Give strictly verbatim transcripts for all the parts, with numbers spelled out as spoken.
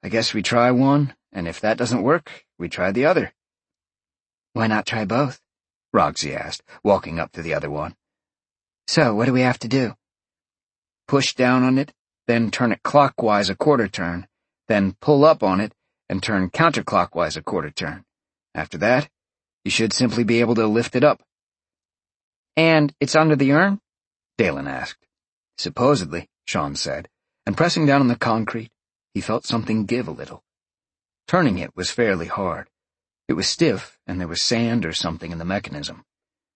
I guess we try one, and if that doesn't work, we try the other." "Why not try both?" Roxy asked, walking up to the other one. "So, what do we have to do?" "Push down on it, then turn it clockwise a quarter turn, then pull up on it and turn counterclockwise a quarter turn. After that, you should simply be able to lift it up." "And it's under the urn?" Dalen asked. "Supposedly," Sean said, and pressing down on the concrete, he felt something give a little. Turning it was fairly hard. It was stiff, and there was sand or something in the mechanism.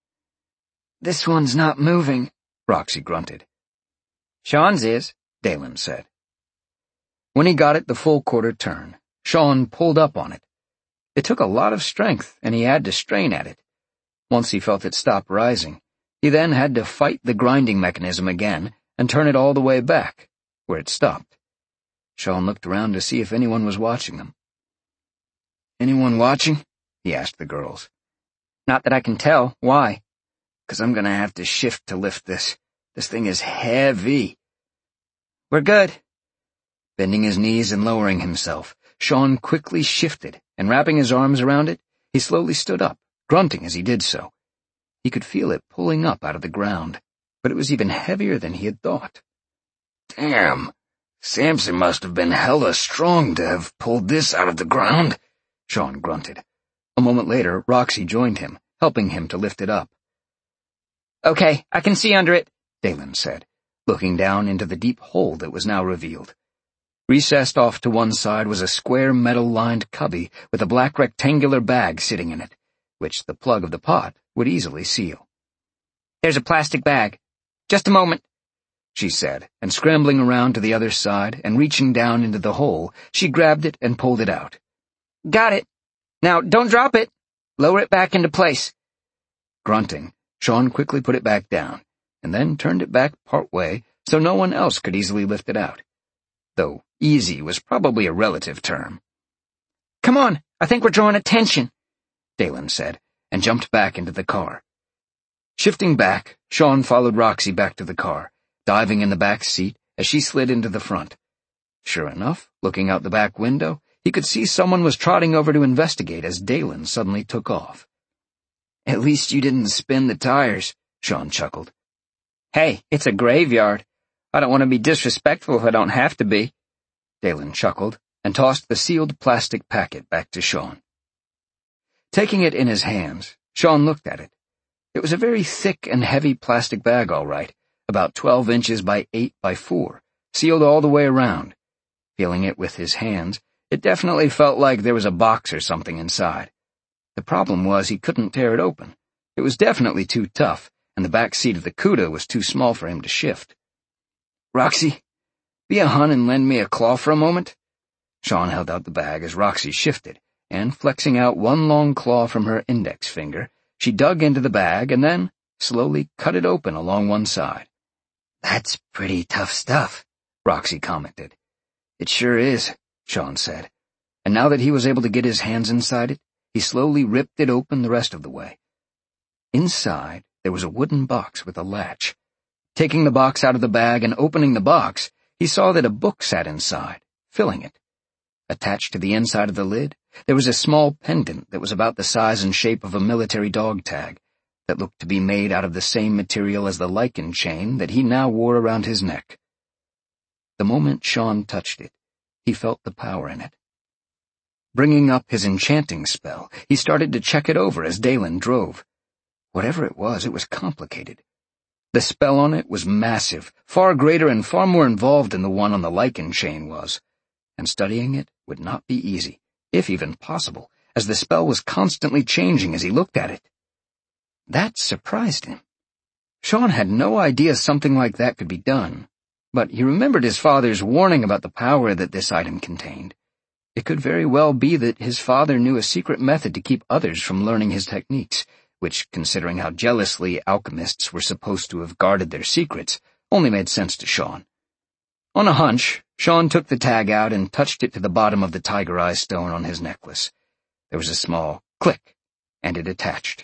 "This one's not moving," Roxy grunted. "Sean's is," Dalen said. When he got it the full quarter turn, Sean pulled up on it. It took a lot of strength, and he had to strain at it. Once he felt it stop rising, he then had to fight the grinding mechanism again and turn it all the way back, where it stopped. Sean looked around to see if anyone was watching them. "Anyone watching?" he asked the girls. "Not that I can tell. Why?" "'Cause I'm gonna have to shift to lift this. This thing is heavy." "We're good." Bending his knees and lowering himself, Sean quickly shifted, and wrapping his arms around it, he slowly stood up, grunting as he did so. He could feel it pulling up out of the ground, but it was even heavier than he had thought. "Damn, Samson must have been hella strong to have pulled this out of the ground," Sean grunted. A moment later, Roxy joined him, helping him to lift it up. "Okay, I can see under it," Dalen said, looking down into the deep hole that was now revealed. Recessed off to one side was a square metal-lined cubby with a black rectangular bag sitting in it, which the plug of the pot would easily seal. "There's a plastic bag. Just a moment," she said, and scrambling around to the other side and reaching down into the hole, she grabbed it and pulled it out. "Got it. Now, don't drop it. Lower it back into place." Grunting, Sean quickly put it back down, and then turned it back part way so no one else could easily lift it out. Though easy was probably a relative term. "Come on, I think we're drawing attention," Dalen said, and jumped back into the car. Shifting back, Sean followed Roxy back to the car, diving in the back seat as she slid into the front. Sure enough, looking out the back window, he could see someone was trotting over to investigate as Dalen suddenly took off. "At least you didn't spin the tires," Sean chuckled. "Hey, it's a graveyard. I don't want to be disrespectful if I don't have to be." Dalen chuckled and tossed the sealed plastic packet back to Sean. Taking it in his hands, Sean looked at it. It was a very thick and heavy plastic bag, all right, about twelve inches by eight by four, sealed all the way around. Feeling it with his hands, it definitely felt like there was a box or something inside. The problem was he couldn't tear it open. It was definitely too tough, and the back seat of the Cuda was too small for him to shift. "Roxy, be a hun and lend me a claw for a moment." Sean held out the bag as Roxy shifted, and flexing out one long claw from her index finger, she dug into the bag and then slowly cut it open along one side. "That's pretty tough stuff," Roxy commented. "It sure is," Sean said, and now that he was able to get his hands inside it, he slowly ripped it open the rest of the way. Inside, there was a wooden box with a latch. Taking the box out of the bag and opening the box, he saw that a book sat inside, filling it. Attached to the inside of the lid, there was a small pendant that was about the size and shape of a military dog tag, that looked to be made out of the same material as the lichen chain that he now wore around his neck. The moment Sean touched it, he felt the power in it. Bringing up his enchanting spell, he started to check it over as Dalen drove. Whatever it was, it was complicated. The spell on it was massive, far greater and far more involved than the one on the lichen chain was, and studying it would not be easy, if even possible, as the spell was constantly changing as he looked at it. That surprised him. Sean had no idea something like that could be done, but he remembered his father's warning about the power that this item contained. It could very well be that his father knew a secret method to keep others from learning his techniques, which, considering how jealously alchemists were supposed to have guarded their secrets, only made sense to Sean. On a hunch, Sean took the tag out and touched it to the bottom of the tiger eye stone on his necklace. There was a small click, and it attached.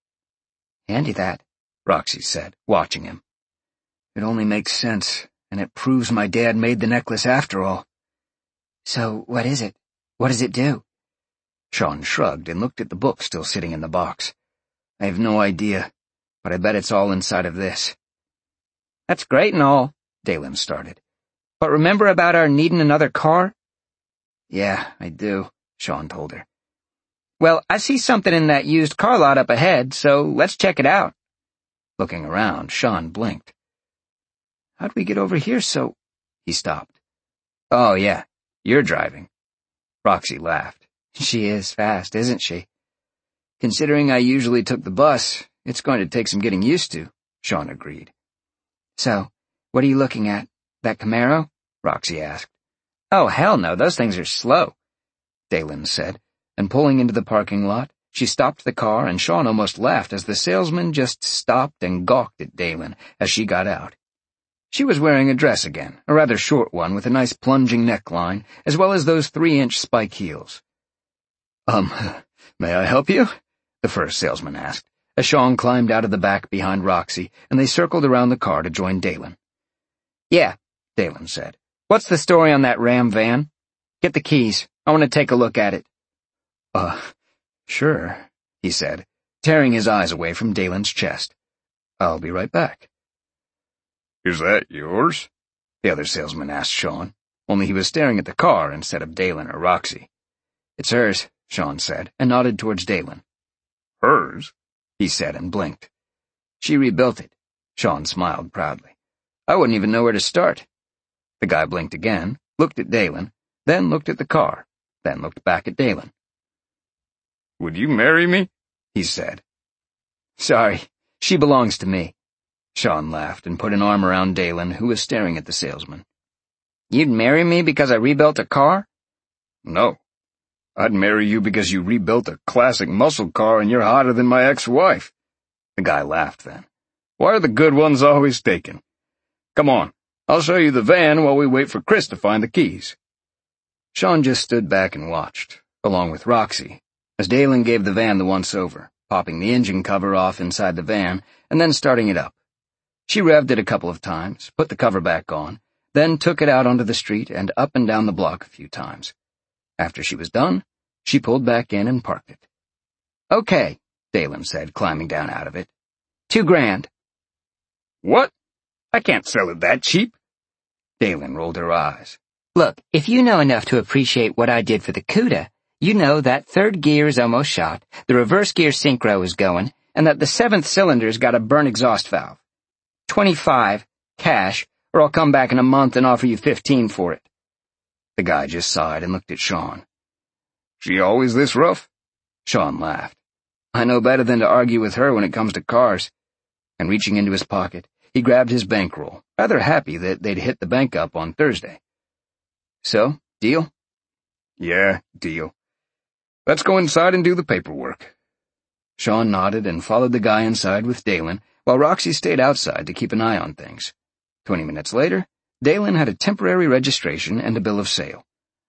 "Handy that," Roxy said, watching him. "It only makes sense, and it proves my dad made the necklace after all." So, what is it? What does it do? Sean shrugged and looked at the book still sitting in the box. I have no idea, but I bet it's all inside of this. That's great and all, Dalen started. But remember about our needing another car? Yeah, I do, Sean told her. Well, I see something in that used car lot up ahead, so let's check it out. Looking around, Sean blinked. How'd we get over here so— He stopped. Oh, yeah, you're driving. Roxy laughed. She is fast, isn't she? Considering I usually took the bus, it's going to take some getting used to, Sean agreed. So, what are you looking at? That Camaro? Roxy asked. Oh, hell no, those things are slow, Dalen said, and pulling into the parking lot, she stopped the car and Sean almost laughed as the salesman just stopped and gawked at Dalen as she got out. She was wearing a dress again, a rather short one with a nice plunging neckline, as well as those three-inch spike heels. Um, may I help you? The first salesman asked, as Sean climbed out of the back behind Roxy, and they circled around the car to join Dalen. Yeah, Dalen said. What's the story on that Ram van? Get the keys. I want to take a look at it. Uh, sure, he said, tearing his eyes away from Dalen's chest. I'll be right back. Is that yours? The other salesman asked Sean, only he was staring at the car instead of Dalen or Roxy. It's hers, Sean said, and nodded towards Dalen. Hers? He said and blinked. She rebuilt it. Sean smiled proudly. I wouldn't even know where to start. The guy blinked again, looked at Dalen, then looked at the car, then looked back at Dalen. Would you marry me? He said. Sorry, she belongs to me. Sean laughed and put an arm around Dalen, who was staring at the salesman. You'd marry me because I rebuilt a car? No. I'd marry you because you rebuilt a classic muscle car and you're hotter than my ex-wife. The guy laughed then. Why are the good ones always taken? Come on, I'll show you the van while we wait for Chris to find the keys. Sean just stood back and watched, along with Roxy, as Dalen gave the van the once-over, popping the engine cover off inside the van and then starting it up. She revved it a couple of times, put the cover back on, then took it out onto the street and up and down the block a few times. After she was done, she pulled back in and parked it. Okay, Dalen said, climbing down out of it. Two grand. What? I can't sell it that cheap. Dalen rolled her eyes. Look, if you know enough to appreciate what I did for the CUDA, you know that third gear is almost shot, the reverse gear synchro is going, and that the seventh cylinder's got a burnt exhaust valve. Twenty-five, cash, or I'll come back in a month and offer you fifteen for it. The guy just sighed and looked at Sean. She always this rough? Sean laughed. I know better than to argue with her when it comes to cars. And reaching into his pocket, he grabbed his bankroll, rather happy that they'd hit the bank up on Thursday. So, deal? Yeah, deal. Let's go inside and do the paperwork. Sean nodded and followed the guy inside with Dalen, while Roxy stayed outside to keep an eye on things. Twenty minutes later, Dalen had a temporary registration and a bill of sale.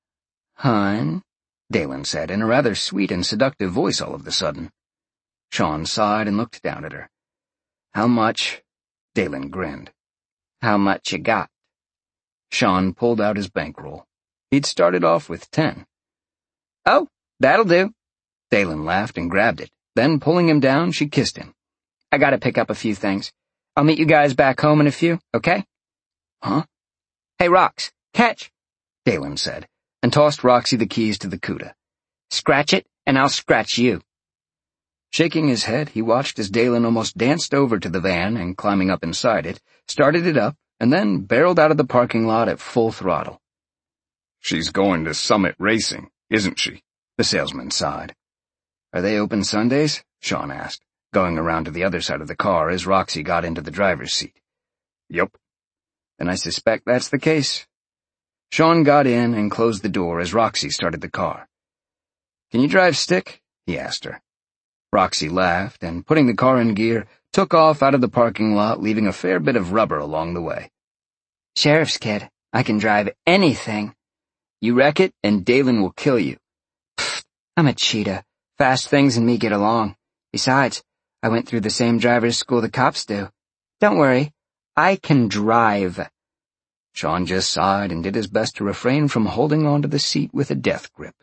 Hun, Dalen said in a rather sweet and seductive voice all of a sudden. Sean sighed and looked down at her. How much? Dalen grinned. How much you got? Sean pulled out his bankroll. He'd started off with ten. Oh, that'll do. Dalen laughed and grabbed it. Then, pulling him down, she kissed him. I gotta pick up a few things. I'll meet you guys back home in a few, okay? Huh? Hey, Rox, catch, Dalen said, and tossed Roxy the keys to the CUDA. Scratch it, and I'll scratch you. Shaking his head, he watched as Dalen almost danced over to the van and, climbing up inside it, started it up, and then barreled out of the parking lot at full throttle. She's going to Summit Racing, isn't she? The salesman sighed. Are they open Sundays? Sean asked, going around to the other side of the car as Roxy got into the driver's seat. Yup. Then I suspect that's the case. Sean got in and closed the door as Roxy started the car. Can you drive stick? He asked her. Roxy laughed and, putting the car in gear, took off out of the parking lot, leaving a fair bit of rubber along the way. Sheriff's kid, I can drive anything. You wreck it, and Dalen will kill you. Pfft, I'm a cheetah. Fast things and me get along. Besides, I went through the same driver's school the cops do. Don't worry, I can drive. Sean just sighed and did his best to refrain from holding onto the seat with a death grip.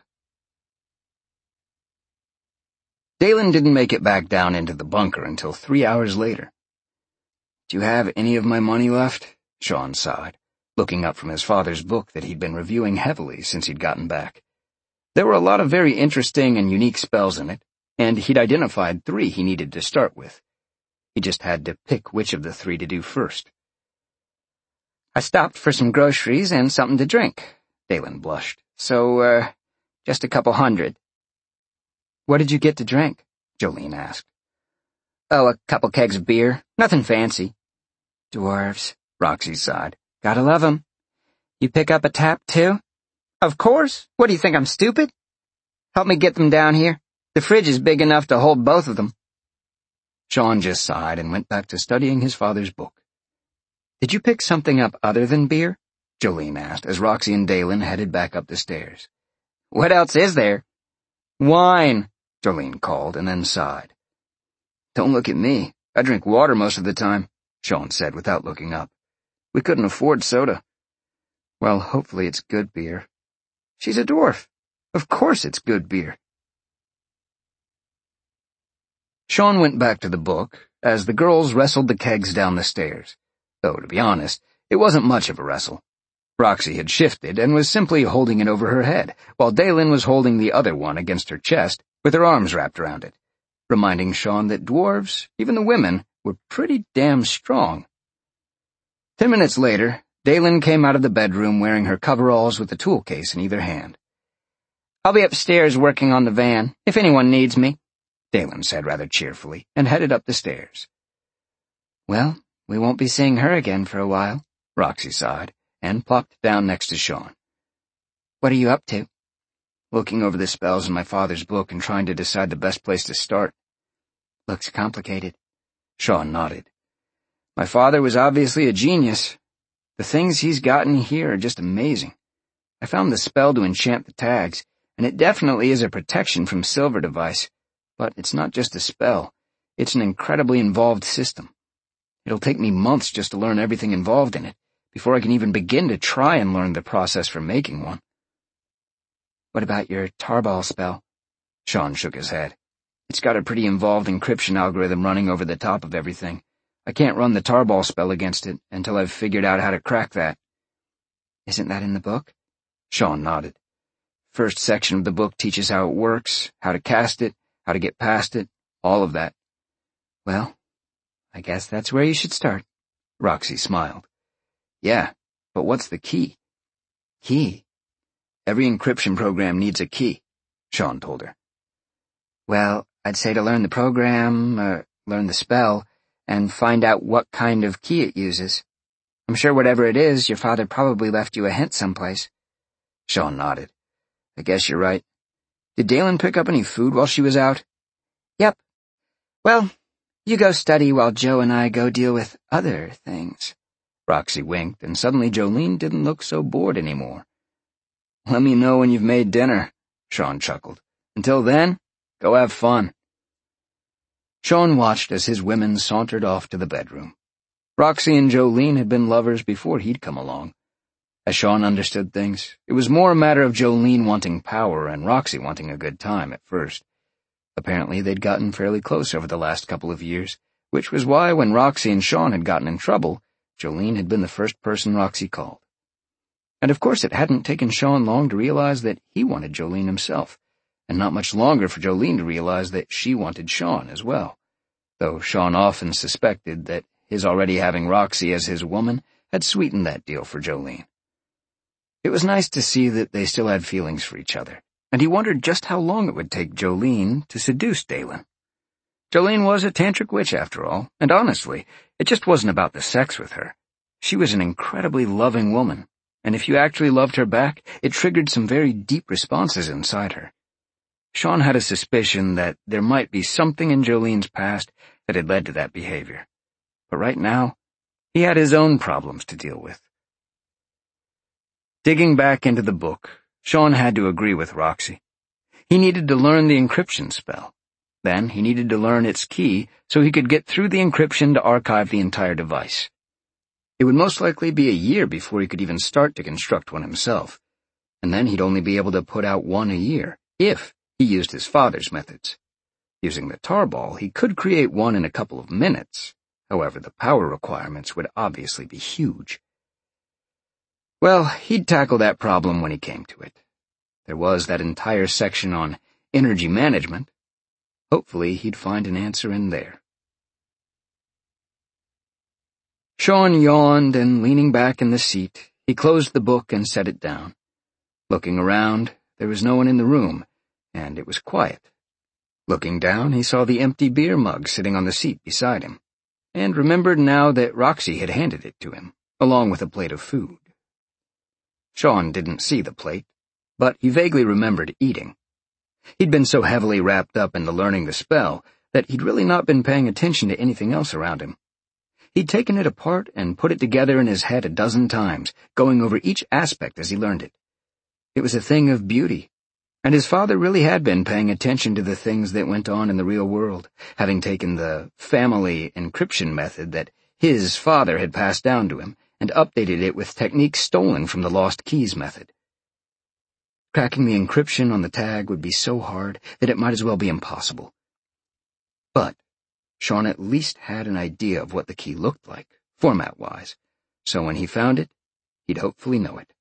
Dalen didn't make it back down into the bunker until three hours later. "Do you have any of my money left?" Sean sighed, looking up from his father's book that he'd been reviewing heavily since he'd gotten back. There were a lot of very interesting and unique spells in it, and he'd identified three he needed to start with. He just had to pick which of the three to do first. "I stopped for some groceries and something to drink," Dalen blushed. "So, uh, just a couple hundred." "What did you get to drink?" Jolene asked. "Oh, a couple kegs of beer. Nothing fancy." "Dwarves," Roxy sighed. "Gotta love 'em. You pick up a tap, too?" "Of course. What do you think, I'm stupid? Help me get them down here. The fridge is big enough to hold both of them." Sean just sighed and went back to studying his father's book. "Did you pick something up other than beer?" Jolene asked as Roxy and Dalen headed back up the stairs. "What else is there?" "Wine," Jolene called and then sighed. "Don't look at me. I drink water most of the time," Sean said without looking up. "We couldn't afford soda." "Well, hopefully it's good beer." "She's a dwarf. Of course it's good beer." Sean went back to the book as the girls wrestled the kegs down the stairs, though, to be honest, it wasn't much of a wrestle. Roxy had shifted and was simply holding it over her head, while Dalen was holding the other one against her chest with her arms wrapped around it, reminding Sean that dwarves, even the women, were pretty damn strong. Ten minutes later, Dalen came out of the bedroom wearing her coveralls with a tool case in either hand. "I'll be upstairs working on the van, if anyone needs me," Dalen said rather cheerfully, and headed up the stairs. "Well, we won't be seeing her again for a while," Roxy sighed, and plopped down next to Sean. "What are you up to?" "Looking over the spells in my father's book and trying to decide the best place to start." "Looks complicated." Sean nodded. "My father was obviously a genius. The things he's gotten here are just amazing. I found the spell to enchant the tags, and it definitely is a protection from Silver Device, but it's not just a spell. It's an incredibly involved system. It'll take me months just to learn everything involved in it, before I can even begin to try and learn the process for making one." "What about your tarball spell?" Sean shook his head. "It's got a pretty involved encryption algorithm running over the top of everything. I can't run the tarball spell against it until I've figured out how to crack that." "Isn't that in the book?" Sean nodded. "First section of the book teaches how it works, how to cast it, how to get past it, all of that." "Well, I guess that's where you should start." Roxy smiled. "Yeah, but what's the key?" "Key?" "Every encryption program needs a key," Sean told her. "Well, I'd say to learn the program, uh, learn the spell, and find out what kind of key it uses. I'm sure whatever it is, your father probably left you a hint someplace." Sean nodded. "I guess you're right. Did Dalen pick up any food while she was out?" "Yep. Well, you go study while Joe and I go deal with other things." Roxy winked, and suddenly Jolene didn't look so bored anymore. "Let me know when you've made dinner," Sean chuckled. "Until then, go have fun." Sean watched as his women sauntered off to the bedroom. Roxy and Jolene had been lovers before he'd come along. As Sean understood things, it was more a matter of Jolene wanting power and Roxy wanting a good time at first. Apparently they'd gotten fairly close over the last couple of years, which was why when Roxy and Sean had gotten in trouble, Jolene had been the first person Roxy called. And of course it hadn't taken Sean long to realize that he wanted Jolene himself, and not much longer for Jolene to realize that she wanted Sean as well, though Sean often suspected that his already having Roxy as his woman had sweetened that deal for Jolene. It was nice to see that they still had feelings for each other, and he wondered just how long it would take Jolene to seduce Dalen. Jolene was a tantric witch after all, and honestly, it just wasn't about the sex with her. She was an incredibly loving woman, and if you actually loved her back, it triggered some very deep responses inside her. Sean had a suspicion that there might be something in Jolene's past that had led to that behavior. But right now, he had his own problems to deal with. Digging back into the book, Sean had to agree with Roxy. He needed to learn the encryption spell. Then he needed to learn its key so he could get through the encryption to archive the entire device. It would most likely be a year before he could even start to construct one himself, and then he'd only be able to put out one a year, if he used his father's methods. Using the tarball, he could create one in a couple of minutes. However, the power requirements would obviously be huge. Well, he'd tackle that problem when he came to it. There was that entire section on energy management. Hopefully, he'd find an answer in there. Sean yawned, and leaning back in the seat, he closed the book and set it down. Looking around, there was no one in the room, and it was quiet. Looking down, he saw the empty beer mug sitting on the seat beside him, and remembered now that Roxy had handed it to him, along with a plate of food. Sean didn't see the plate, but he vaguely remembered eating. He'd been so heavily wrapped up into learning the spell that he'd really not been paying attention to anything else around him. He'd taken it apart and put it together in his head a dozen times, going over each aspect as he learned it. It was a thing of beauty, and his father really had been paying attention to the things that went on in the real world, having taken the family encryption method that his father had passed down to him and updated it with techniques stolen from the Lost Keys method. Cracking the encryption on the tag would be so hard that it might as well be impossible. But Sean at least had an idea of what the key looked like, format-wise, so when he found it, he'd hopefully know it.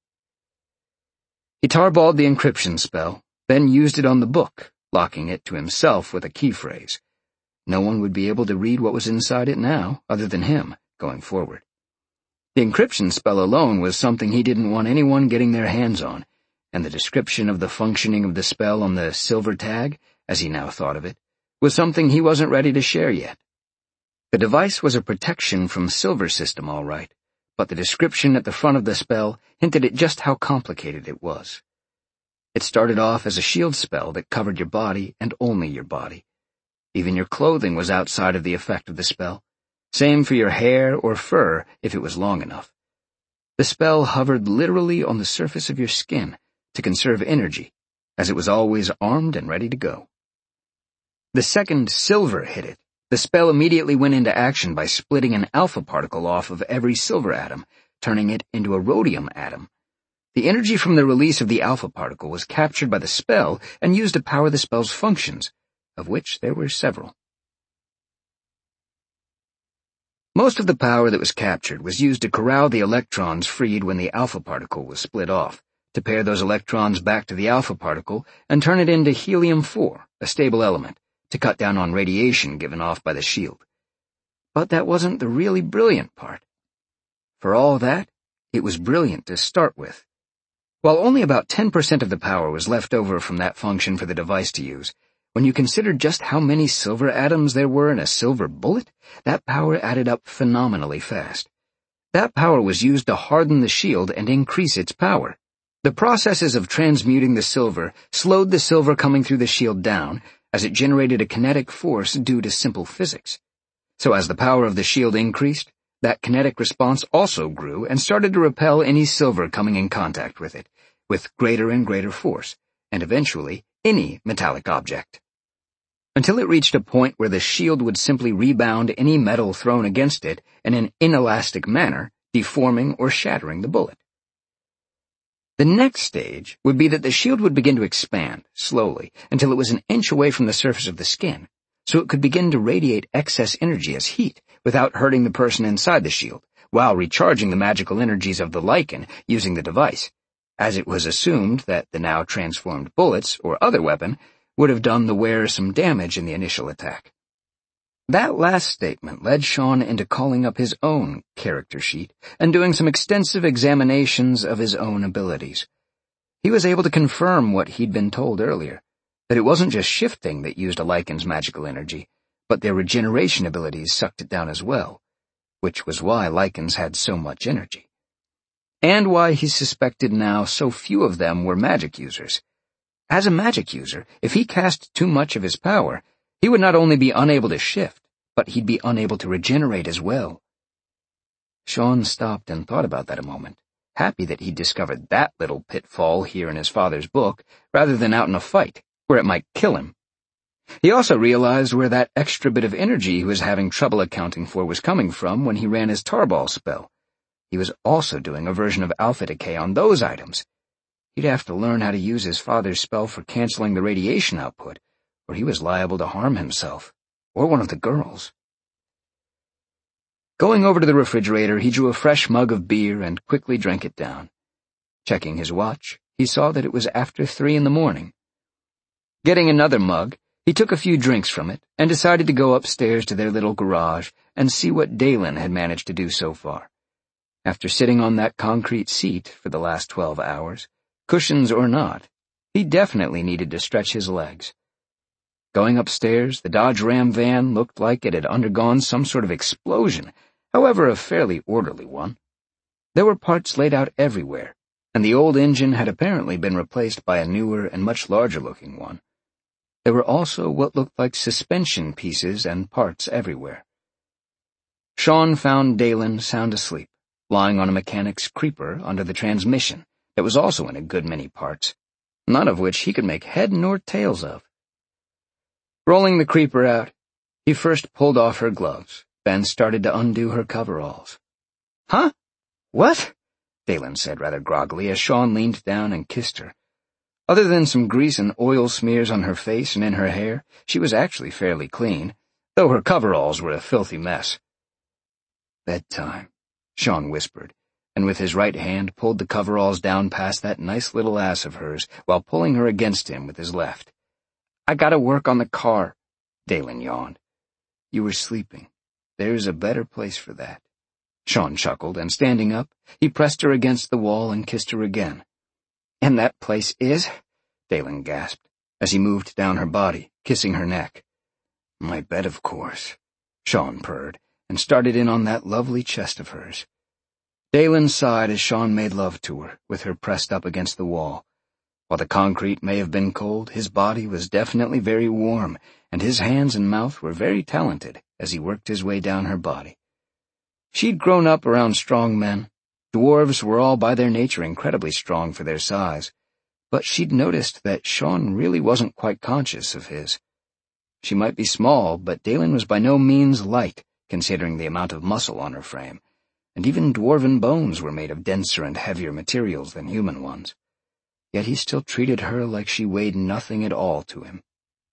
He tarballed the encryption spell, then used it on the book, locking it to himself with a key phrase. No one would be able to read what was inside it now, other than him, going forward. The encryption spell alone was something he didn't want anyone getting their hands on, and the description of the functioning of the spell on the silver tag, as he now thought of it, was something he wasn't ready to share yet. The device was a protection from Silver System, all right, but the description at the front of the spell hinted at just how complicated it was. It started off as a shield spell that covered your body and only your body. Even your clothing was outside of the effect of the spell. Same for your hair or fur if it was long enough. The spell hovered literally on the surface of your skin to conserve energy, as it was always armed and ready to go. The second silver hit it, the spell immediately went into action by splitting an alpha particle off of every silver atom, turning it into a rhodium atom. The energy from the release of the alpha particle was captured by the spell and used to power the spell's functions, of which there were several. Most of the power that was captured was used to corral the electrons freed when the alpha particle was split off, to pair those electrons back to the alpha particle and turn it into helium four, a stable element, to cut down on radiation given off by the shield. But that wasn't the really brilliant part. For all that, it was brilliant to start with. While only about ten percent of the power was left over from that function for the device to use, when you considered just how many silver atoms there were in a silver bullet, that power added up phenomenally fast. That power was used to harden the shield and increase its power. The processes of transmuting the silver slowed the silver coming through the shield down, as it generated a kinetic force due to simple physics. So as the power of the shield increased, that kinetic response also grew and started to repel any silver coming in contact with it, with greater and greater force, and eventually any metallic object. Until it reached a point where the shield would simply rebound any metal thrown against it in an inelastic manner, deforming or shattering the bullet. The next stage would be that the shield would begin to expand, slowly, until it was an inch away from the surface of the skin, so it could begin to radiate excess energy as heat without hurting the person inside the shield, while recharging the magical energies of the lichen using the device, as it was assumed that the now transformed bullets or other weapon would have done the wearer some damage in the initial attack. That last statement led Sean into calling up his own character sheet and doing some extensive examinations of his own abilities. He was able to confirm what he'd been told earlier, that it wasn't just shifting that used a lichen's magical energy, but their regeneration abilities sucked it down as well, which was why lichens had so much energy. And why he suspected now so few of them were magic users. As a magic user, if he cast too much of his power, he would not only be unable to shift, but he'd be unable to regenerate as well. Sean stopped and thought about that a moment, happy that he'd discovered that little pitfall here in his father's book, rather than out in a fight, where it might kill him. He also realized where that extra bit of energy he was having trouble accounting for was coming from when he ran his tarball spell. he was also doing a version of alpha decay on those items. He'd have to learn how to use his father's spell for canceling the radiation output, or he was liable to harm himself, or one of the girls. Going over to the refrigerator, he drew a fresh mug of beer and quickly drank it down. Checking his watch, he saw that it was after three in the morning. Getting another mug, he took a few drinks from it and decided to go upstairs to their little garage and see what Dalen had managed to do so far. After sitting on that concrete seat for the last twelve hours, cushions or not, he definitely needed to stretch his legs. Going upstairs, the Dodge Ram van looked like it had undergone some sort of explosion, however a fairly orderly one. There were parts laid out everywhere, and the old engine had apparently been replaced by a newer and much larger-looking one. There were also what looked like suspension pieces and parts everywhere. Sean found Dalen sound asleep, lying on a mechanic's creeper under the transmission that was also in a good many parts, none of which he could make head nor tails of. Rolling the creeper out, he first pulled off her gloves, then started to undo her coveralls. "Huh? What?" Dalen said rather groggily as Sean leaned down and kissed her. Other than some grease and oil smears on her face and in her hair, she was actually fairly clean, though her coveralls were a filthy mess. "Bedtime," Sean whispered, and with his right hand pulled the coveralls down past that nice little ass of hers while pulling her against him with his left. "I gotta work on the car," Dalen yawned. "You were sleeping. There's a better place for that." Sean chuckled, and standing up, he pressed her against the wall and kissed her again. "And that place is?" Dalen gasped, as he moved down her body, kissing her neck. "My bed, of course," Sean purred, and started in on that lovely chest of hers. Dalen sighed as Sean made love to her, with her pressed up against the wall. While the concrete may have been cold, his body was definitely very warm, and his hands and mouth were very talented as he worked his way down her body. She'd grown up around strong men. Dwarves were all by their nature incredibly strong for their size, but she'd noticed that Sean really wasn't quite conscious of his. She might be small, but Dalen was by no means light, considering the amount of muscle on her frame, and even dwarven bones were made of denser and heavier materials than human ones. Yet he still treated her like she weighed nothing at all to him.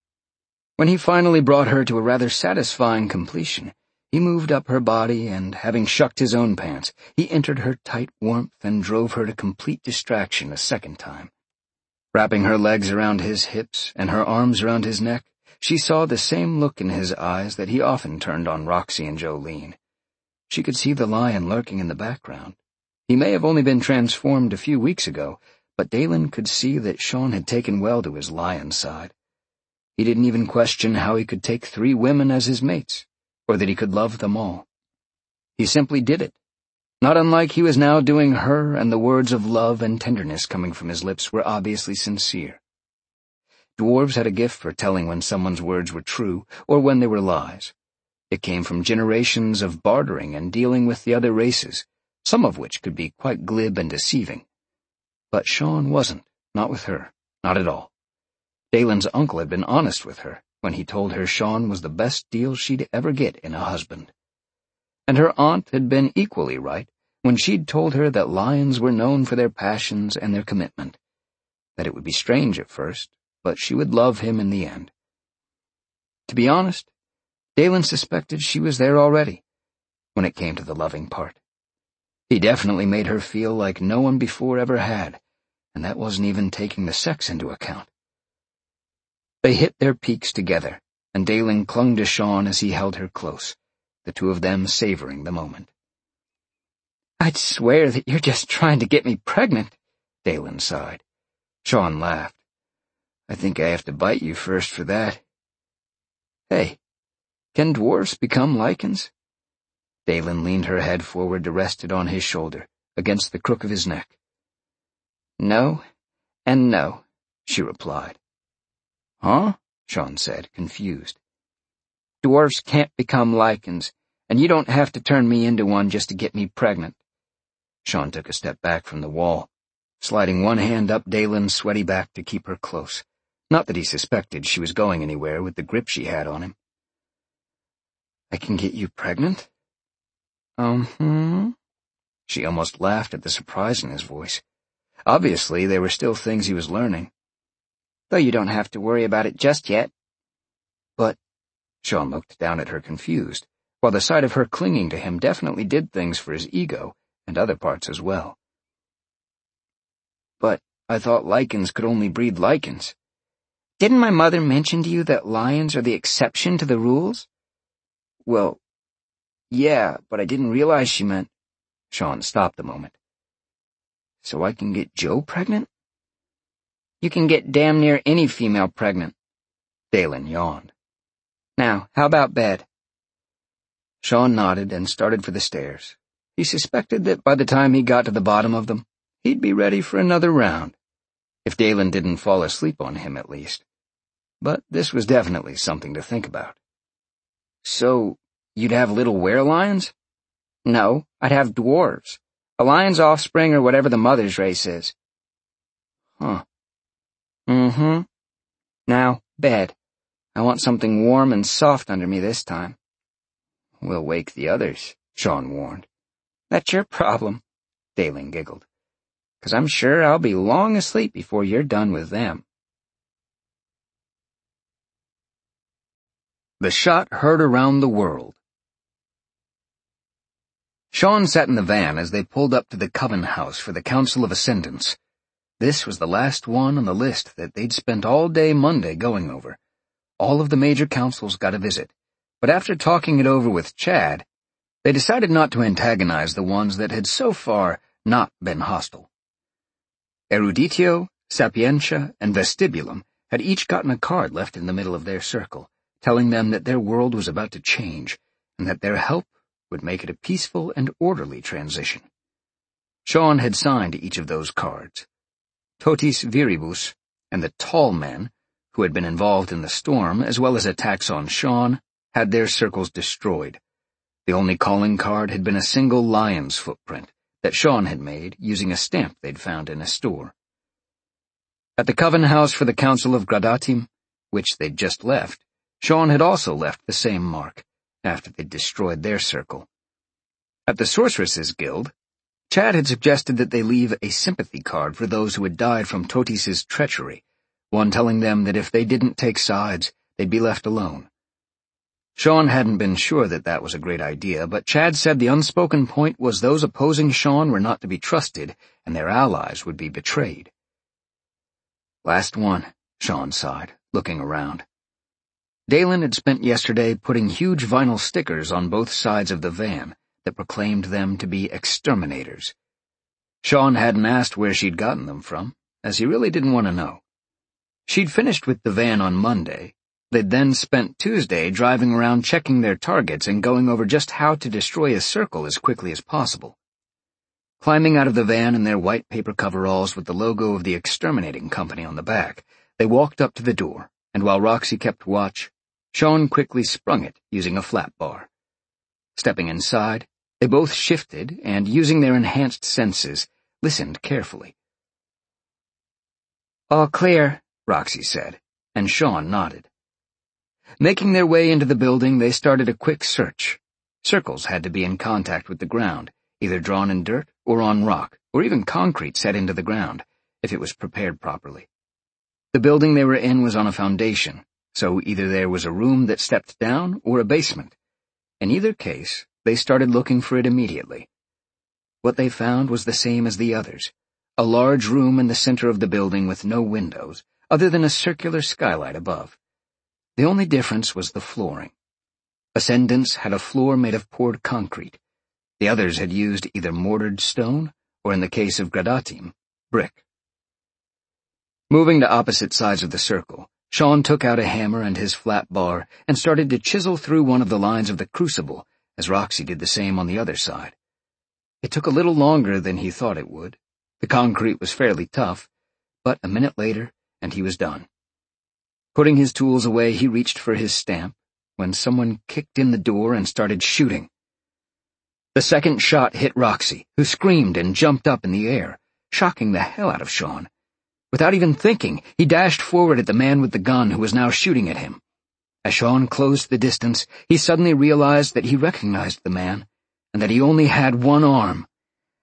When he finally brought her to a rather satisfying completion, he moved up her body and, having shucked his own pants, he entered her tight warmth and drove her to complete distraction a second time. Wrapping her legs around his hips and her arms around his neck, she saw the same look in his eyes that he often turned on Roxy and Jolene. She could see the lion lurking in the background. He may have only been transformed a few weeks ago, but Dalen could see that Sean had taken well to his lion side. He didn't even question how he could take three women as his mates, or that he could love them all. He simply did it. Not unlike he was now doing her, and the words of love and tenderness coming from his lips were obviously sincere. Dwarves had a gift for telling when someone's words were true or when they were lies. It came from generations of bartering and dealing with the other races, some of which could be quite glib and deceiving. But Sean wasn't, not with her, not at all. Dalen's uncle had been honest with her when he told her Sean was the best deal she'd ever get in a husband. And her aunt had been equally right when she'd told her that lions were known for their passions and their commitment, that it would be strange at first, but she would love him in the end. To be honest, Dalen suspected she was there already, when it came to the loving part. He definitely made her feel like no one before ever had, and that wasn't even taking the sex into account. They hit their peaks together, and Dalen clung to Sean as he held her close, the two of them savoring the moment. "I'd swear that you're just trying to get me pregnant," Dalen sighed. Sean laughed. "I think I have to bite you first for that." "Hey, can dwarfs become lichens?" Dalen leaned her head forward to rest it on his shoulder, against the crook of his neck. "No, and no," she replied. "Huh?" Sean said, confused. "Dwarfs can't become lichens, and you don't have to turn me into one just to get me pregnant." Sean took a step back from the wall, sliding one hand up Dalen's sweaty back to keep her close. Not that he suspected she was going anywhere with the grip she had on him. "I can get you pregnant?" Um-hmm. She almost laughed at the surprise in his voice. Obviously, there were still things he was learning. Though you don't have to worry about it just yet. But, Sean looked down at her confused, while the sight of her clinging to him definitely did things for his ego, and other parts as well. But I thought lichens could only breed lichens. Didn't my mother mention to you that lions are the exception to the rules? Well, yeah, but I didn't realize she meant... Sean stopped a moment. So I can get Jo pregnant? You can get damn near any female pregnant. Dalen yawned. Now, how about bed? Sean nodded and started for the stairs. He suspected that by the time he got to the bottom of them, he'd be ready for another round. If Dalen didn't fall asleep on him, at least. But this was definitely something to think about. So, you'd have little were-lions? No, I'd have dwarves. A lion's offspring or whatever the mother's race is. Huh. Mm-hmm. Now, bed. I want something warm and soft under me this time. We'll wake the others, Sean warned. That's your problem, Dalen giggled. 'Cause I'm sure I'll be long asleep before you're done with them. The shot heard around the world. Sean sat in the van as they pulled up to the Coven House for the Council of Ascendants. This was the last one on the list that they'd spent all day Monday going over. All of the major councils got a visit, but after talking it over with Chad, they decided not to antagonize the ones that had so far not been hostile. Eruditio, Sapientia, and Vestibulum had each gotten a card left in the middle of their circle, telling them that their world was about to change, and that their help would make it a peaceful and orderly transition. Sean had signed each of those cards. Totis Viribus and the Tall Men, who had been involved in the storm as well as attacks on Sean, had their circles destroyed. The only calling card had been a single lion's footprint that Sean had made using a stamp they'd found in a store. At the Coven House for the Council of Gradatim, which they'd just left, Sean had also left the same mark, after they'd destroyed their circle. At the Sorceresses Guild, Chad had suggested that they leave a sympathy card for those who had died from Totis's treachery, one telling them that if they didn't take sides, they'd be left alone. Sean hadn't been sure that that was a great idea, but Chad said the unspoken point was those opposing Sean were not to be trusted, and their allies would be betrayed. Last one, Sean sighed, looking around. Dalen had spent yesterday putting huge vinyl stickers on both sides of the van that proclaimed them to be exterminators. Sean hadn't asked where she'd gotten them from, as he really didn't want to know. She'd finished with the van on Monday. They'd then spent Tuesday driving around checking their targets and going over just how to destroy a circle as quickly as possible. Climbing out of the van in their white paper coveralls with the logo of the exterminating company on the back, they walked up to the door, and while Roxy kept watch, Sean quickly sprung it using a flat bar. Stepping inside, they both shifted and, using their enhanced senses, listened carefully. "All clear," Roxy said, and Sean nodded. Making their way into the building, they started a quick search. Circles had to be in contact with the ground, either drawn in dirt or on rock, or even concrete set into the ground, if it was prepared properly. The building they were in was on a foundation, so either there was a room that stepped down or a basement. In either case, they started looking for it immediately. What they found was the same as the others, a large room in the center of the building with no windows, other than a circular skylight above. The only difference was the flooring. Ascendants had a floor made of poured concrete. The others had used either mortared stone, or in the case of Gradatim, brick. Moving to opposite sides of the circle, Sean took out a hammer and his flat bar and started to chisel through one of the lines of the crucible, as Roxy did the same on the other side. It took a little longer than he thought it would. The concrete was fairly tough, but a minute later, and he was done. Putting his tools away, he reached for his stamp, when someone kicked in the door and started shooting. The second shot hit Roxy, who screamed and jumped up in the air, shocking the hell out of Sean. Without even thinking, he dashed forward at the man with the gun who was now shooting at him. As Sean closed the distance, he suddenly realized that he recognized the man, and that he only had one arm.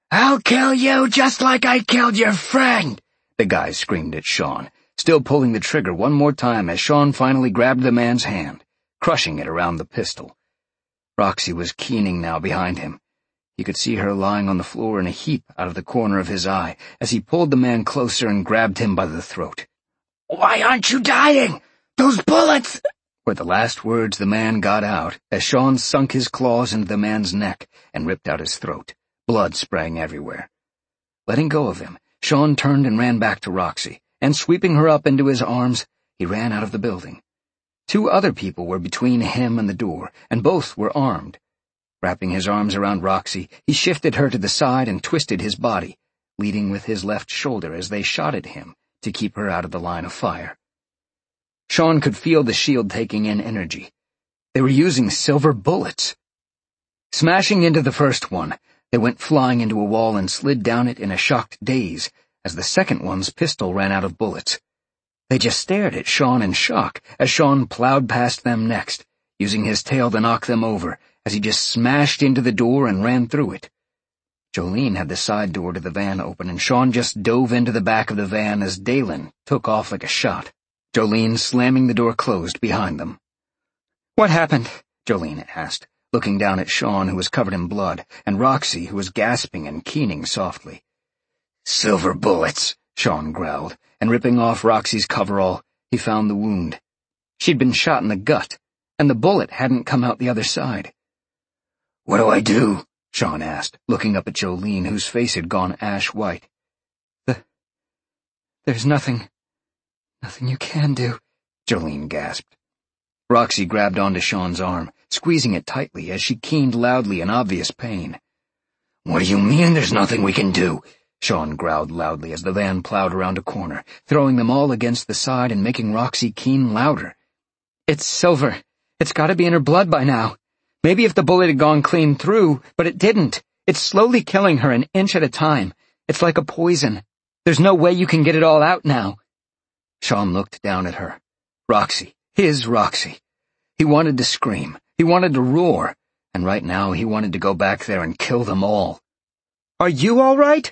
I'll kill you just like I killed your friend, the guy screamed at Sean, still pulling the trigger one more time as Sean finally grabbed the man's hand, crushing it around the pistol. Roxy was keening now behind him. He could see her lying on the floor in a heap out of the corner of his eye as he pulled the man closer and grabbed him by the throat. "Why aren't you dying? Those bullets—" were the last words the man got out as Sean sunk his claws into the man's neck and ripped out his throat, blood spraying everywhere. Letting go of him, Sean turned and ran back to Roxy, and sweeping her up into his arms, he ran out of the building. Two other people were between him and the door, and both were armed. Wrapping his arms around Roxy, he shifted her to the side and twisted his body, leading with his left shoulder as they shot at him to keep her out of the line of fire. Sean could feel the shield taking in energy. They were using silver bullets. Smashing into the first one, they went flying into a wall and slid down it in a shocked daze as the second one's pistol ran out of bullets. They just stared at Sean in shock as Sean plowed past them next, using his tail to knock them over as he just smashed into the door and ran through it. Jolene had the side door to the van open, and Sean just dove into the back of the van as Dalen took off like a shot, Jolene slamming the door closed behind them. "What happened?" Jolene asked, looking down at Sean, who was covered in blood, and Roxy, who was gasping and keening softly. "Silver bullets," Sean growled, and ripping off Roxy's coverall, he found the wound. She'd been shot in the gut, and the bullet hadn't come out the other side. "What do I do?" Sean asked, looking up at Jolene, whose face had gone ash-white. The... There's nothing... nothing you can do," Jolene gasped. Roxy grabbed onto Sean's arm, squeezing it tightly as she keened loudly in obvious pain. "What do you mean there's nothing we can do?" Sean growled loudly as the van plowed around a corner, throwing them all against the side and making Roxy keen louder. "It's silver. It's got to be in her blood by now. Maybe if the bullet had gone clean through, but it didn't. It's slowly killing her an inch at a time. It's like a poison. There's no way you can get it all out now." Sean looked down at her. Roxy. His Roxy. He wanted to scream. He wanted to roar. And right now he wanted to go back there and kill them all. "Are you all right?"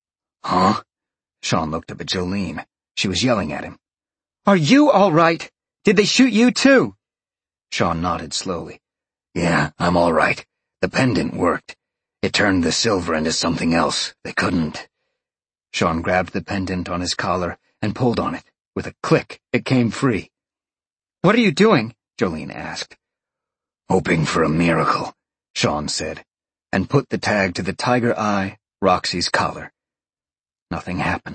"Huh?" Sean looked up at Jolene. She was yelling at him. "Are you all right? Did they shoot you too?" Sean nodded slowly. "Yeah, I'm all right. The pendant worked. It turned the silver into something else. They couldn't." Sean grabbed the pendant on his collar and pulled on it. With a click, it came free. "What are you doing?" Jolene asked. "Hoping for a miracle," Sean said, and put the tag to the tiger eye, Roxy's collar. Nothing happened.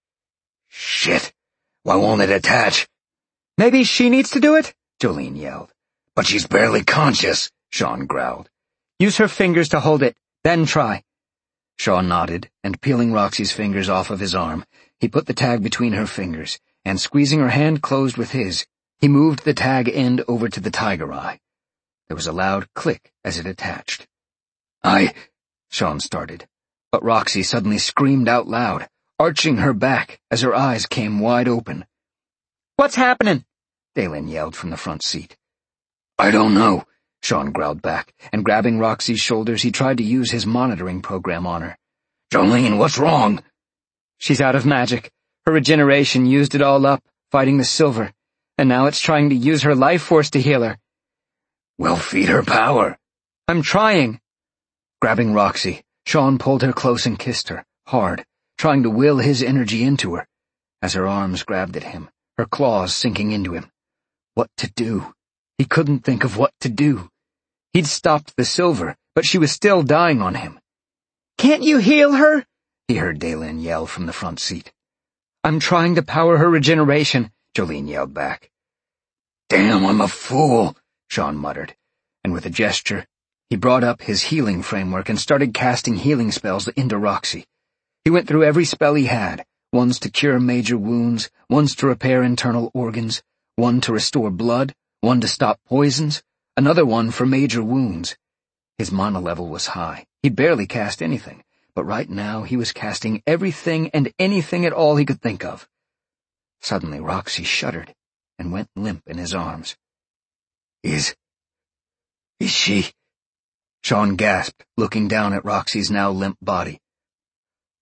"Shit! Why won't it attach?" "Maybe she needs to do it?" Jolene yelled. "But she's barely conscious," Sean growled. "Use her fingers to hold it, then try." Sean nodded, and peeling Roxy's fingers off of his arm, he put the tag between her fingers, and squeezing her hand closed with his, he moved the tag end over to the tiger eye. There was a loud click as it attached. I... Sean started, but Roxy suddenly screamed out loud, arching her back as her eyes came wide open. "What's happening?" Dalen yelled from the front seat. "I don't know," Sean growled back, and grabbing Roxy's shoulders he tried to use his monitoring program on her. "Jolene, what's wrong?" "She's out of magic. Her regeneration used it all up, fighting the silver, and now it's trying to use her life force to heal her." "Well, feed her power." "I'm trying." Grabbing Roxy, Sean pulled her close and kissed her, hard, trying to will his energy into her, as her arms grabbed at him, her claws sinking into him. What to do? He couldn't think of what to do. He'd stopped the silver, but she was still dying on him. "Can't you heal her?" he heard Dalen yell from the front seat. "I'm trying to power her regeneration," Jolene yelled back. "Damn, I'm a fool," Sean muttered, and with a gesture, he brought up his healing framework and started casting healing spells into Roxy. He went through every spell he had, ones to cure major wounds, ones to repair internal organs, one to restore blood, one to stop poisons, another one for major wounds. His mana level was high. He barely cast anything, but right now he was casting everything and anything at all he could think of. Suddenly Roxy shuddered and went limp in his arms. Is... is she... Sean gasped, looking down at Roxy's now limp body.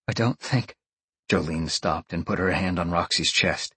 I don't think... Jolene stopped and put her hand on Roxy's chest.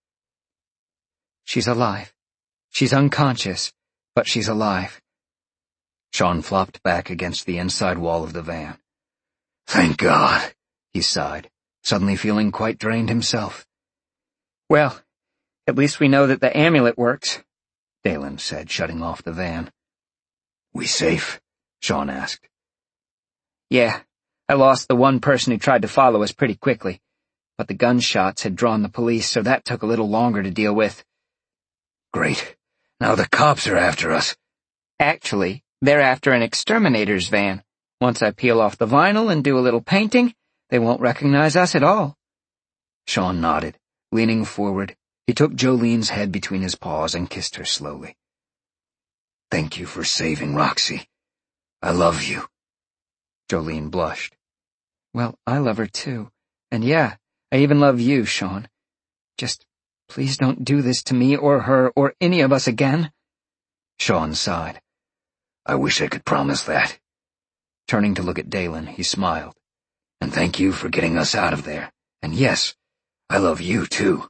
She's alive. She's unconscious, but she's alive. Sean flopped back against the inside wall of the van. Thank God, he sighed, suddenly feeling quite drained himself. Well, at least we know that the amulet works, Dalen said, shutting off the van. We safe? Sean asked. Yeah, I lost the one person who tried to follow us pretty quickly, but the gunshots had drawn the police, so that took a little longer to deal with. Great. Now the cops are after us. Actually, they're after an exterminator's van. Once I peel off the vinyl and do a little painting, they won't recognize us at all. Sean nodded. Leaning forward, he took Jolene's head between his paws and kissed her slowly. Thank you for saving Roxy. I love you. Jolene blushed. Well, I love her too. And yeah, I even love you, Sean. Just please don't do this to me or her or any of us again. Sean sighed. I wish I could promise that. Turning to look at Dalen, he smiled. And thank you for getting us out of there. And yes, I love you too.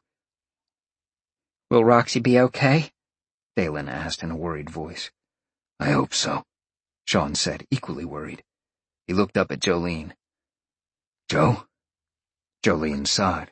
Will Roxy be okay? Dalen asked in a worried voice. I hope so, Sean said, equally worried. He looked up at Jolene. Joe? Jolene sighed.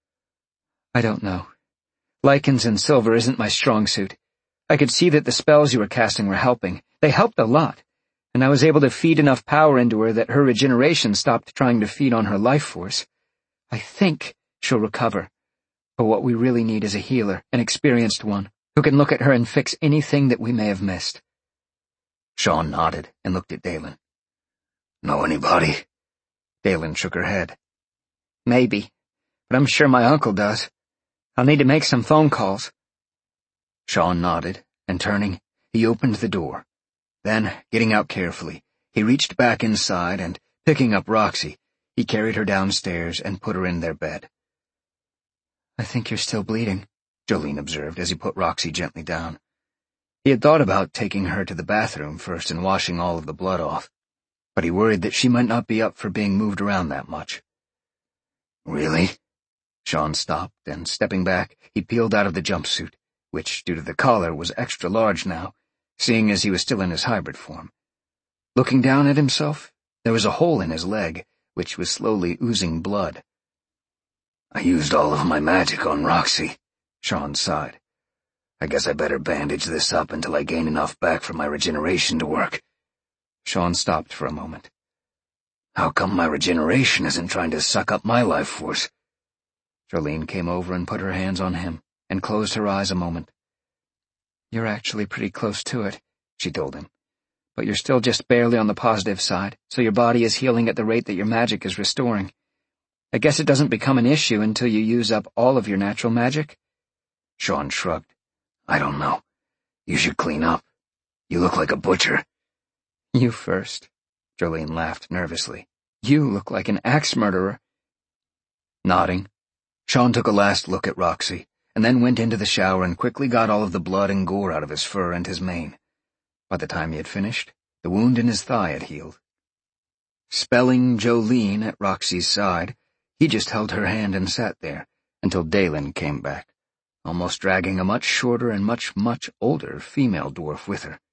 I don't know. Lichens and silver isn't my strong suit. I could see that the spells you were casting were helping. They helped a lot, and I was able to feed enough power into her that her regeneration stopped trying to feed on her life force. I think she'll recover, but what we really need is a healer, an experienced one, who can look at her and fix anything that we may have missed. Sean nodded and looked at Dalen. Know anybody? Dalen shook her head. Maybe, but I'm sure my uncle does. I'll need to make some phone calls. Sean nodded, and turning, he opened the door. Then, getting out carefully, he reached back inside and, picking up Roxy, he carried her downstairs and put her in their bed. I think you're still bleeding, Jolene observed as he put Roxy gently down. He had thought about taking her to the bathroom first and washing all of the blood off, but he worried that she might not be up for being moved around that much. Really? Sean stopped, and stepping back, he peeled out of the jumpsuit, which, due to the collar, was extra large now, seeing as he was still in his hybrid form. Looking down at himself, there was a hole in his leg, which was slowly oozing blood. I used all of my magic on Roxy, Sean sighed. I guess I better bandage this up until I gain enough back for my regeneration to work. Sean stopped for a moment. How come my regeneration isn't trying to suck up my life force? Jolene came over and put her hands on him, and closed her eyes a moment. You're actually pretty close to it, she told him. But you're still just barely on the positive side, so your body is healing at the rate that your magic is restoring. I guess it doesn't become an issue until you use up all of your natural magic? Sean shrugged. I don't know. You should clean up. You look like a butcher. You first. Jolene laughed nervously. You look like an axe murderer. Nodding, Sean took a last look at Roxy, and then went into the shower and quickly got all of the blood and gore out of his fur and his mane. By the time he had finished, the wound in his thigh had healed. Spelling Jolene at Roxy's side, he just held her hand and sat there, until Dalen came back, almost dragging a much shorter and much, much older female dwarf with her.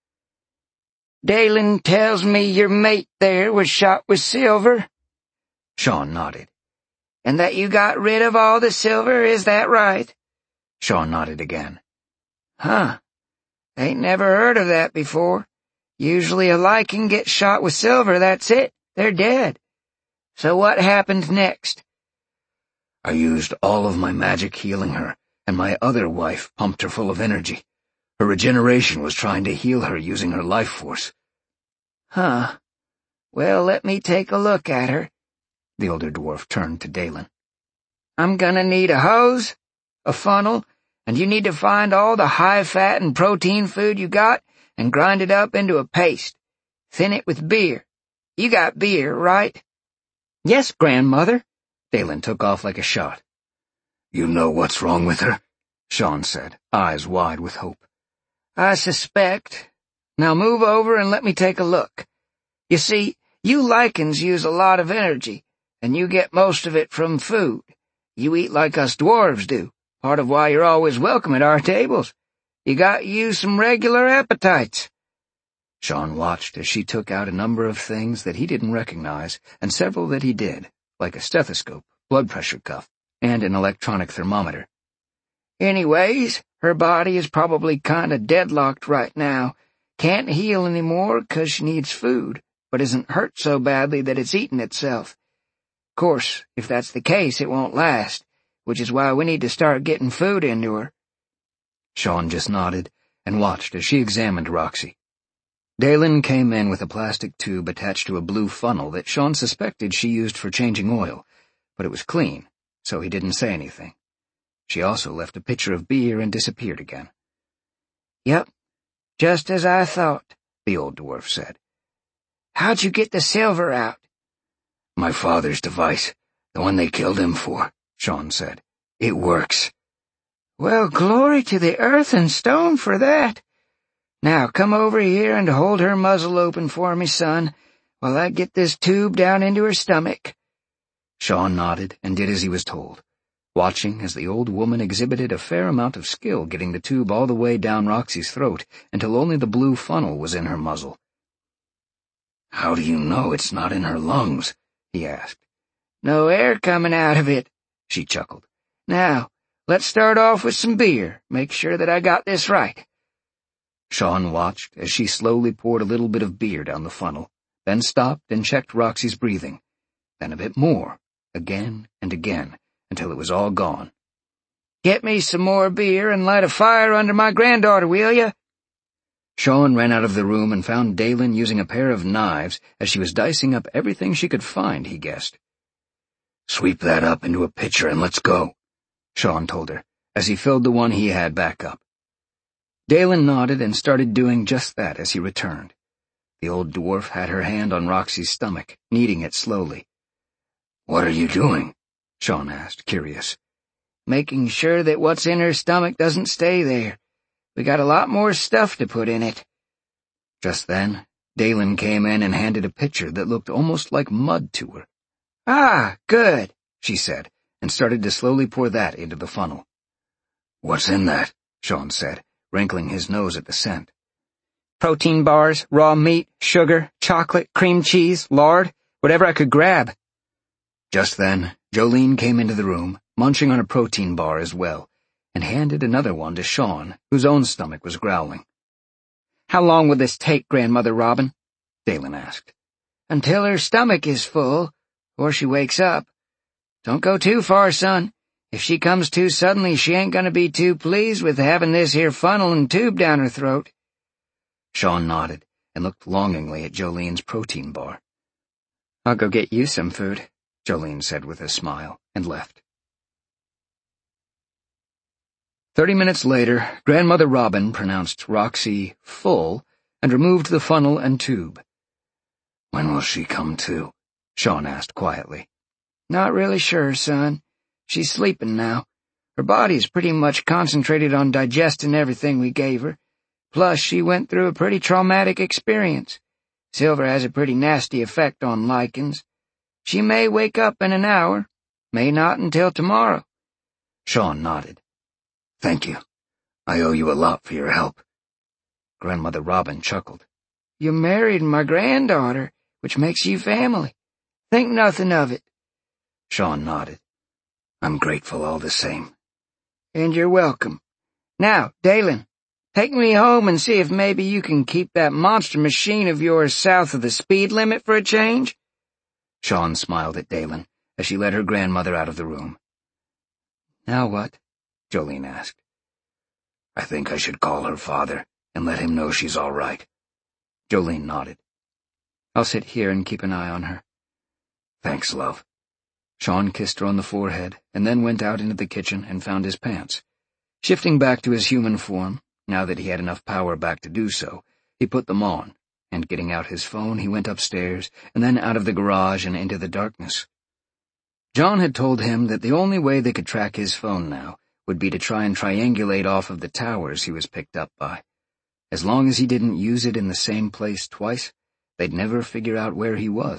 Dalen tells me your mate there was shot with silver? Sean nodded. And that you got rid of all the silver, is that right? Sean nodded again. Huh. Ain't never heard of that before. Usually a lichen gets shot with silver, that's it. They're dead. So what happened next? I used all of my magic healing her, and my other wife pumped her full of energy. Her regeneration was trying to heal her using her life force. Huh. Well, let me take a look at her. The older dwarf turned to Dalen. I'm gonna need a hose, a funnel, and you need to find all the high-fat and protein food you got and grind it up into a paste. Thin it with beer. You got beer, right? Yes, grandmother. Dalen took off like a shot. You know what's wrong with her? Sean said, eyes wide with hope. I suspect. Now move over and let me take a look. You see, you lichens use a lot of energy, and you get most of it from food. You eat like us dwarves do, part of why you're always welcome at our tables. You got you some regular appetites." Sean watched as she took out a number of things that he didn't recognize, and several that he did, like a stethoscope, blood pressure cuff, and an electronic thermometer. "Anyways, her body is probably kinda deadlocked right now. Can't heal any more 'cause she needs food, but isn't hurt so badly that it's eaten itself. Course, if that's the case, it won't last, which is why we need to start getting food into her." Sean just nodded and watched as she examined Roxy. Dalen came in with a plastic tube attached to a blue funnel that Sean suspected she used for changing oil, but it was clean, so he didn't say anything. She also left a pitcher of beer and disappeared again. "Yep, just as I thought," the old dwarf said. "How'd you get the silver out?" "My father's device, the one they killed him for," Sean said. "It works." "Well, glory to the earth and stone for that. Now come over here and hold her muzzle open for me, son, while I get this tube down into her stomach." Sean nodded and did as he was told, watching as the old woman exhibited a fair amount of skill getting the tube all the way down Roxy's throat until only the blue funnel was in her muzzle. "How do you know it's not in her lungs?" he asked. "No air coming out of it," she chuckled. "Now, let's start off with some beer, make sure that I got this right." Sean watched as she slowly poured a little bit of beer down the funnel, then stopped and checked Roxy's breathing, then a bit more, again and again, until it was all gone. "Get me some more beer and light a fire under my granddaughter, will ya?" Sean ran out of the room and found Dalen using a pair of knives as she was dicing up everything she could find, he guessed. "Sweep that up into a pitcher and let's go," Sean told her, as he filled the one he had back up. Dalen nodded and started doing just that as he returned. The old dwarf had her hand on Roxy's stomach, kneading it slowly. "What are you doing?" Sean asked, curious. "Making sure that what's in her stomach doesn't stay there. We got a lot more stuff to put in it." Just then, Dalen came in and handed a pitcher that looked almost like mud to her. "Ah, good," she said, and started to slowly pour that into the funnel. "What's in that?" Sean said, wrinkling his nose at the scent. "Protein bars, raw meat, sugar, chocolate, cream cheese, lard, whatever I could grab." Just then, Jolene came into the room, munching on a protein bar as well, and handed another one to Sean, whose own stomach was growling. "How long will this take, Grandmother Robin?" Dalen asked. "Until her stomach is full, or she wakes up. Don't go too far, son. If she comes to suddenly, she ain't gonna be too pleased with having this here funnel and tube down her throat." Sean nodded and looked longingly at Jolene's protein bar. "I'll go get you some food," Jolene said with a smile, and left. Thirty minutes later, Grandmother Robin pronounced Roxy full and removed the funnel and tube. "When will she come to?" Sean asked quietly. "Not really sure, son. She's sleeping now. Her body's pretty much concentrated on digesting everything we gave her. Plus, she went through a pretty traumatic experience. Silver has a pretty nasty effect on lichens. She may wake up in an hour, may not until tomorrow." Sean nodded. "Thank you. I owe you a lot for your help." Grandmother Robin chuckled. "You married my granddaughter, which makes you family. Think nothing of it." Sean nodded. "I'm grateful all the same." "And you're welcome. Now, Dalen, take me home and see if maybe you can keep that monster machine of yours south of the speed limit for a change." Sean smiled at Dalen as she led her grandmother out of the room. "Now what?" Jolene asked. "I think I should call her father and let him know she's all right." Jolene nodded. "I'll sit here and keep an eye on her." "Thanks, love." Sean kissed her on the forehead and then went out into the kitchen and found his pants. Shifting back to his human form, now that he had enough power back to do so, he put them on, and getting out his phone, he went upstairs and then out of the garage and into the darkness. John had told him that the only way they could track his phone now would be to try and triangulate off of the towers he was picked up by. As long as he didn't use it in the same place twice, they'd never figure out where he was.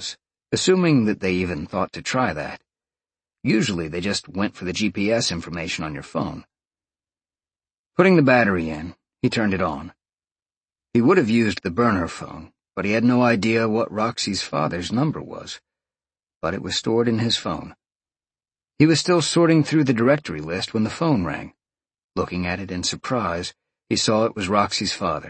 assuming that they even thought to try that. Usually they just went for the G P S information on your phone. Putting the battery in, he turned it on. He would have used the burner phone, but he had no idea what Roxy's father's number was. But it was stored in his phone. He was still sorting through the directory list when the phone rang. Looking at it in surprise, he saw it was Roxy's father.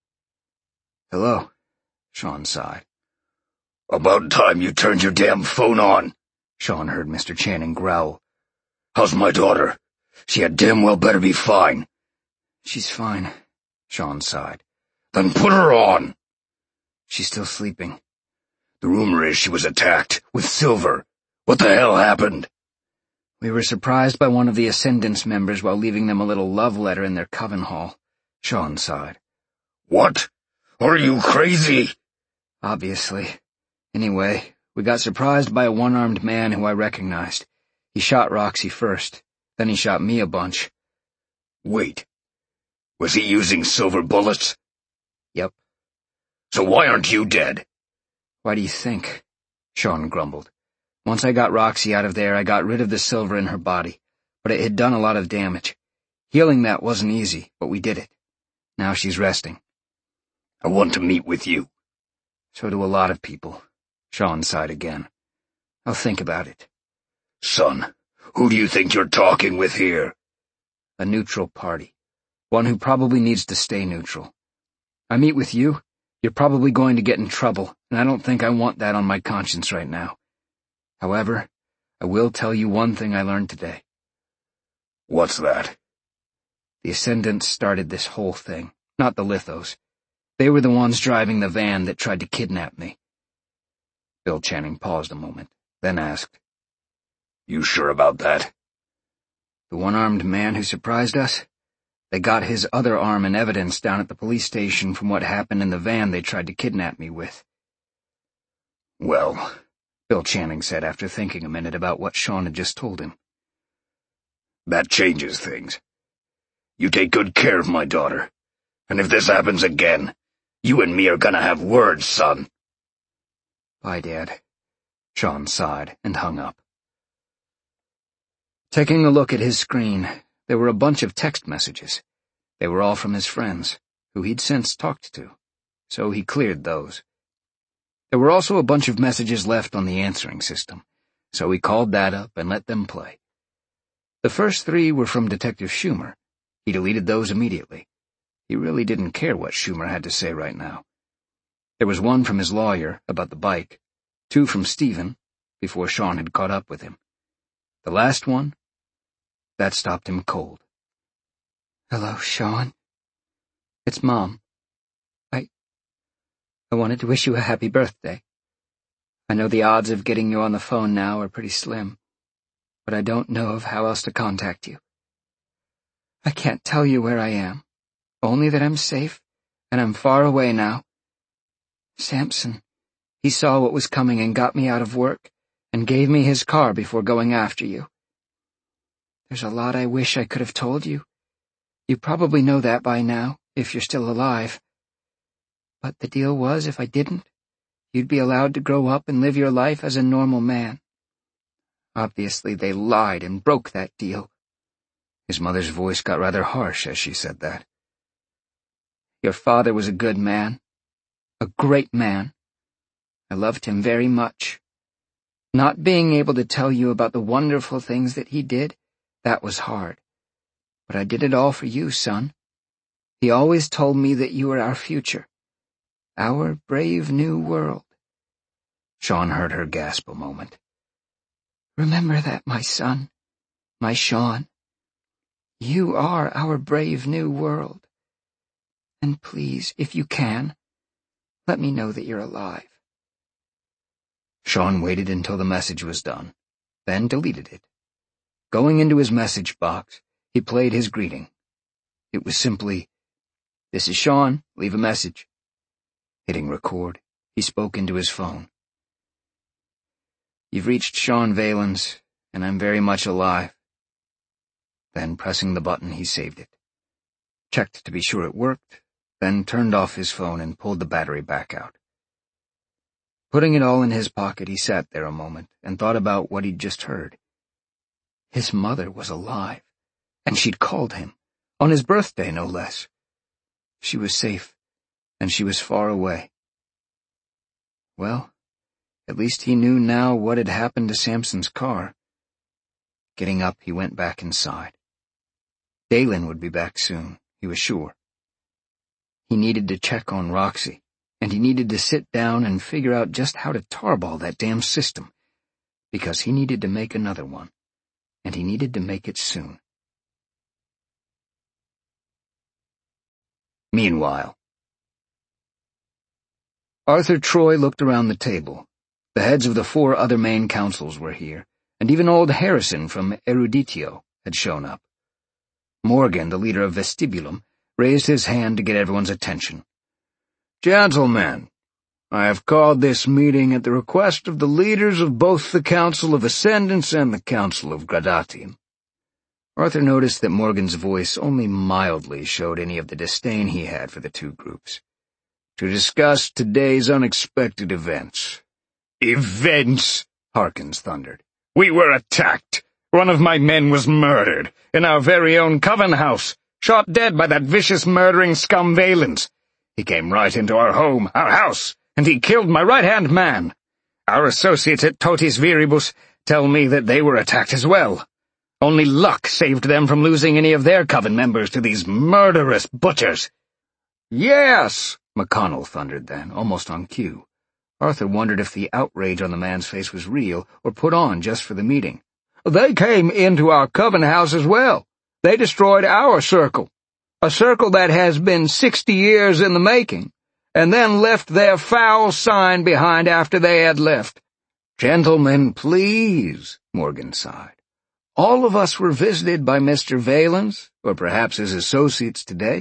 "Hello," Sean sighed. "About time you turned your damn phone on," Sean heard Mister Channing growl. "How's my daughter? She had damn well better be fine." "She's fine," Sean sighed. "Then put her on." "She's still sleeping." "The rumor is she was attacked, with silver. What the hell happened?" "We were surprised by one of the Ascendance members while leaving them a little love letter in their coven hall," Sean sighed. "What? Are you crazy?" "Obviously. Anyway, we got surprised by a one-armed man who I recognized. He shot Roxy first, then he shot me a bunch." "Wait. Was he using silver bullets?" "Yep." "So why aren't you dead?" "Why do you think?" Sean grumbled. "Once I got Roxy out of there, I got rid of the silver in her body, but it had done a lot of damage. Healing that wasn't easy, but we did it. Now she's resting." "I want to meet with you." "So do a lot of people." Sean sighed again. "I'll think about it." "Son, who do you think you're talking with here?" "A neutral party. One who probably needs to stay neutral. I meet with you, you're probably going to get in trouble, and I don't think I want that on my conscience right now. However, I will tell you one thing I learned today." "What's that?" "The Ascendants started this whole thing, not the Lithos. They were the ones driving the van that tried to kidnap me." Bill Channing paused a moment, then asked, "You sure about that?" "The one-armed man who surprised us? They got his other arm in evidence down at the police station from what happened in the van they tried to kidnap me with." "Well," Bill Channing said after thinking a minute about what Sean had just told him, "that changes things. You take good care of my daughter, and if this happens again, you and me are gonna have words, son." "Bye, Dad." Sean sighed and hung up. Taking a look at his screen, there were a bunch of text messages. They were all from his friends, who he'd since talked to, so he cleared those. There were also a bunch of messages left on the answering system, so he called that up and let them play. The first three were from Detective Schumer. He deleted those immediately. He really didn't care what Schumer had to say right now. There was one from his lawyer about the bike, two from Stephen, before Sean had caught up with him. The last one, that stopped him cold. "Hello, Sean. It's Mom. I... I wanted to wish you a happy birthday. I know the odds of getting you on the phone now are pretty slim, but I don't know of how else to contact you. I can't tell you where I am, only that I'm safe, and I'm far away now. Samson, he saw what was coming and got me out of work, and gave me his car before going after you. There's a lot I wish I could have told you. You probably know that by now, if you're still alive. But the deal was, if I didn't, you'd be allowed to grow up and live your life as a normal man. Obviously, they lied and broke that deal." His mother's voice got rather harsh as she said that. "Your father was a good man. A great man. I loved him very much. Not being able to tell you about the wonderful things that he did, that was hard. But I did it all for you, son. He always told me that you were our future. Our brave new world." Sean heard her gasp a moment. "Remember that, my son, my Sean. You are our brave new world. And please, if you can, let me know that you're alive." Sean waited until the message was done, then deleted it. Going into his message box, he played his greeting. It was simply, "This is Sean, leave a message." Hitting record, he spoke into his phone. "You've reached Sean Valens, and I'm very much alive." Then, pressing the button, he saved it. Checked to be sure it worked, then turned off his phone and pulled the battery back out. Putting it all in his pocket, he sat there a moment and thought about what he'd just heard. His mother was alive, and she'd called him, on his birthday no less. She was safe, and she was far away. Well, at least he knew now what had happened to Samson's car. Getting up, he went back inside. Dalen would be back soon, he was sure. He needed to check on Roxy, and he needed to sit down and figure out just how to tarball that damn system, because he needed to make another one, and he needed to make it soon. Meanwhile, Arthur Troy looked around the table. The heads of the four other main councils were here, and even old Harrison from Eruditio had shown up. Morgan, the leader of Vestibulum, raised his hand to get everyone's attention. Gentlemen, I have called this meeting at the request of the leaders of both the Council of Ascendance and the Council of Gradatium. Arthur noticed that Morgan's voice only mildly showed any of the disdain he had for the two groups. To discuss today's unexpected events. Events? Harkins thundered. We were attacked. One of my men was murdered, in our very own coven house, shot dead by that vicious murdering scum Valens. He came right into our home, our house, and he killed my right-hand man. Our associates at Totis Viribus tell me that they were attacked as well. Only luck saved them from losing any of their coven members to these murderous butchers. Yes, McConnell thundered then, almost on cue. Arthur wondered if the outrage on the man's face was real or put on just for the meeting. They came into our coven house as well. They destroyed our circle, a circle that has been sixty years in the making, and then left their foul sign behind after they had left. Gentlemen, please, Morgan sighed. All of us were visited by Mister Valens, or perhaps his associates today.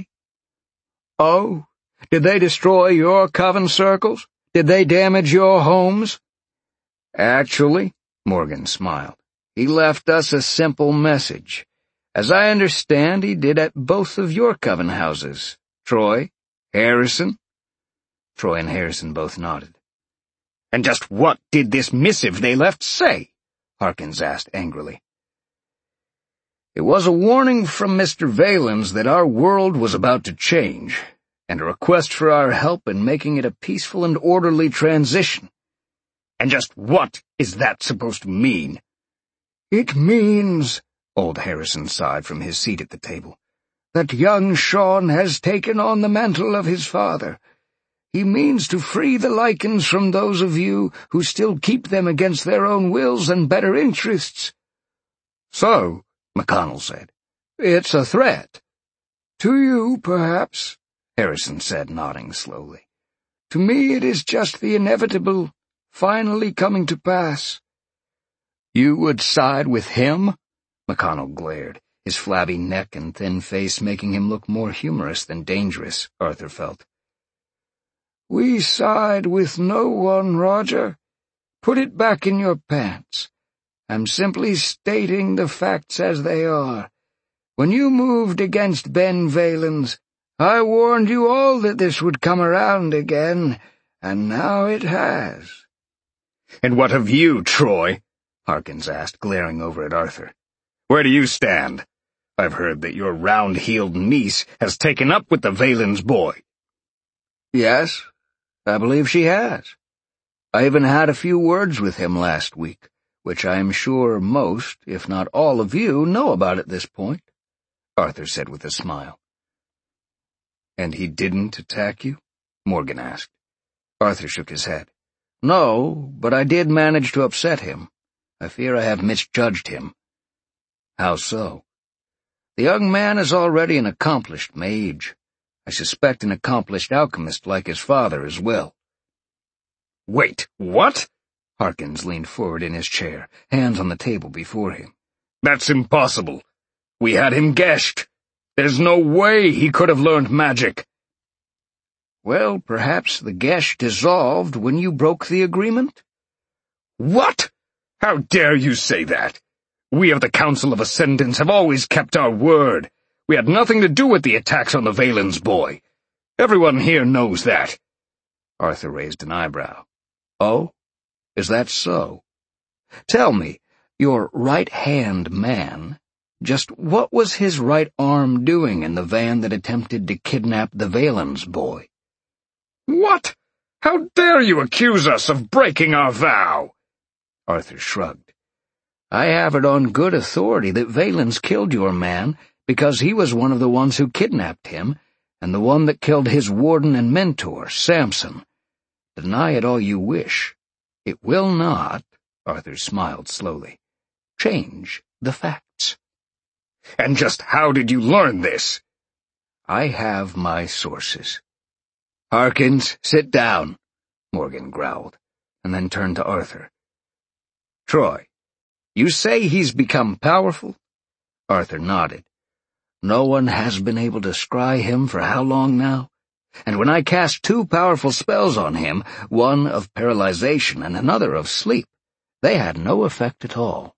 Oh, did they destroy your coven circles? Did they damage your homes? Actually, Morgan smiled, he left us a simple message. As I understand, he did at both of your coven houses. Troy, Harrison? Troy and Harrison both nodded. And just what did this missive they left say? Harkins asked angrily. It was a warning from Mister Valens that our world was about to change, and a request for our help in making it a peaceful and orderly transition. And just what is that supposed to mean? It means, old Harrison sighed from his seat at the table, that young Sean has taken on the mantle of his father. He means to free the Lycans from those of you who still keep them against their own wills and better interests. So, McConnell said, it's a threat. To you, perhaps, Harrison said, nodding slowly. To me it is just the inevitable, finally coming to pass. You would side with him? McConnell glared, his flabby neck and thin face making him look more humorous than dangerous, Arthur felt. We side with no one, Roger. Put it back in your pants. I'm simply stating the facts as they are. When you moved against Ben Valens, I warned you all that this would come around again, and now it has. And what of you, Troy? Harkins asked, glaring over at Arthur. Where do you stand? I've heard that your round-heeled niece has taken up with the Valens boy. Yes, I believe she has. I even had a few words with him last week, which I am sure most, if not all of you, know about at this point, Arthur said with a smile. And he didn't attack you? Morgan asked. Arthur shook his head. No, but I did manage to upset him. I fear I have misjudged him. How so? The young man is already an accomplished mage. I suspect an accomplished alchemist like his father as well. Wait, what? Harkins leaned forward in his chair, hands on the table before him. That's impossible. We had him gashed. There's no way he could have learned magic. Well, perhaps the gesh dissolved when you broke the agreement? What? How dare you say that? We of the Council of Ascendance have always kept our word. We had nothing to do with the attacks on the Valens boy. Everyone here knows that. Arthur raised an eyebrow. Oh? Is that so? Tell me, your right-hand man, just what was his right arm doing in the van that attempted to kidnap the Valens boy? What? How dare you accuse us of breaking our vow? Arthur shrugged. I have it on good authority that Valens killed your man because he was one of the ones who kidnapped him, and the one that killed his warden and mentor, Samson. Deny it all you wish. It will not, Arthur smiled slowly, change the facts. And just how did you learn this? I have my sources. Harkins, sit down, Morgan growled, and then turned to Arthur. Troy, you say he's become powerful? Arthur nodded. No one has been able to scry him for how long now? And when I cast two powerful spells on him, one of paralyzation and another of sleep, they had no effect at all.